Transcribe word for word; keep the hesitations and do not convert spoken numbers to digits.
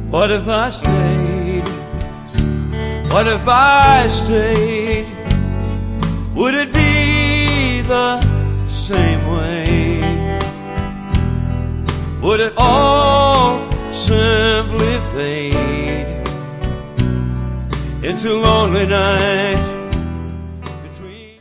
What if I stayed? What if I stayed? Would it be the same way? Would it all simply fade into lonely nights?